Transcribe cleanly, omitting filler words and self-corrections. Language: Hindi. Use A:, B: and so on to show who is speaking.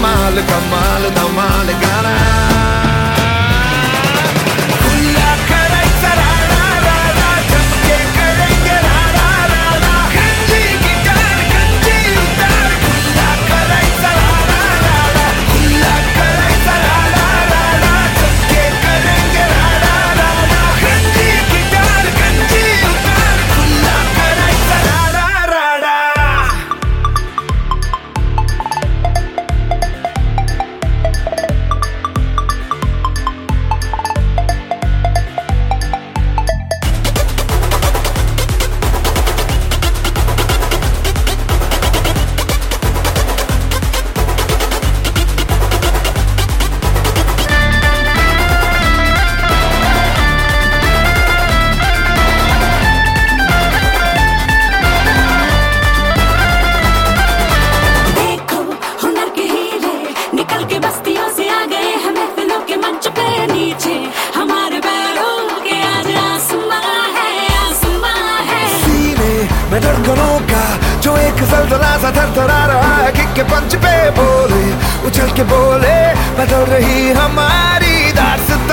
A: धमाल धमाल धमाल गाना खुला करायचा रा रा रा रा चमके करेंगे रा रा रा रा गंजी गिटार गंजी उतार खुला करायचा रा रा रा रा खुला करायचा रा रा रा रा चमके करेंगे रा रा रा रा गंजी गिटार गंजी उतार खुला करायचा रा रा रा रा मैं धड़कनों का जो एक ज़लज़ला सा थरथरा रहा है किक के पंच पे बोले उछल के बोले बदल रही हमारी दास्तां